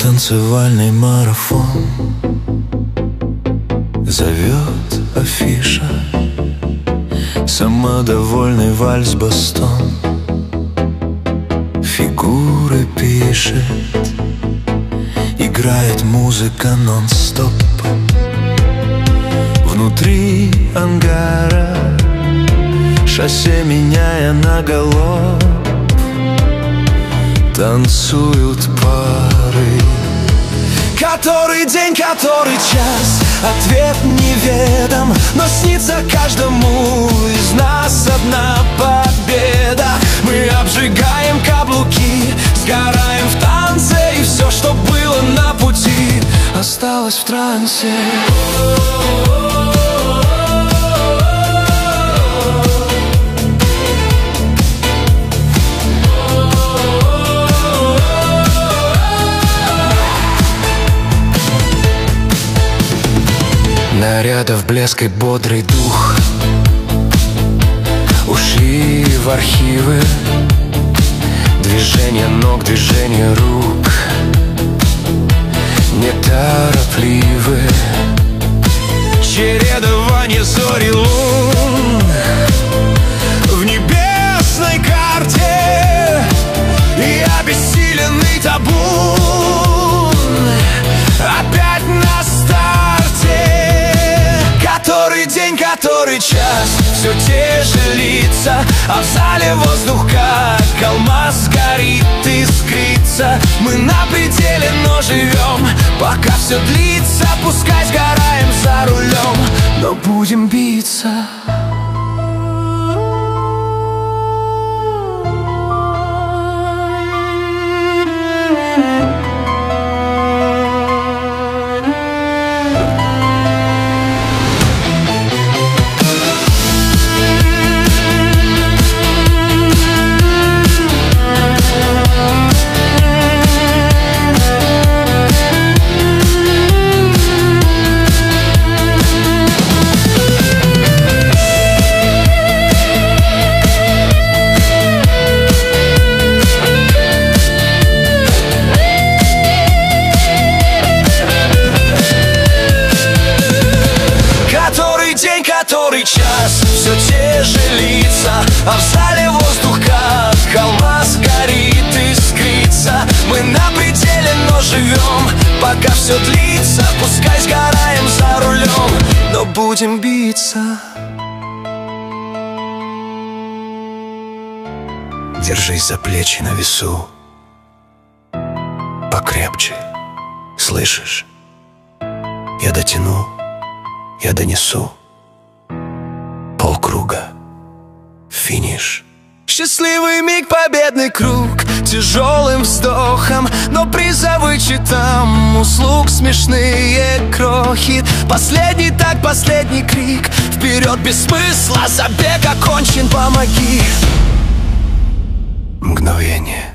танцевальный марафон. Зовет афиша, самодовольный вальс-бастон. Фигуры пишет, играет музыка нон-стоп. Внутри ангара, шоссе меняя наголоб, танцуют пары. Который день, который час, ответ неведом, но снится каждому из нас одна победа. Мы обжигаем каблуки, сгораем в танце, и все, что было на пути, осталось в трансе. Нарядов блеск и бодрый дух ушли в архивы. Движение ног, движение рук неторопливы. Чередование зори лун в небесной карте и обессиленный табун опять на старте. Который день, который час, все те же лица, а в зале воздух как алмаз горит, искрится. Мы на пределе, но живем, пока все длится. Пускай сгораем за рулем, но будем биться. Который час, все те же лица, а в зале воздух как алмаз горит, искрится. Мы на пределе, но живем, пока все длится. Пускай сгораем за рулем, но будем биться. Держись за плечи на весу, покрепче, слышишь? Я дотяну, я донесу. Полкруга, финиш. Счастливый миг, победный круг, тяжелым вздохом, но призовы читам услуг смешные крохи. Последний так, последний крик, вперед без смысла, забег окончен, помоги. Мгновение.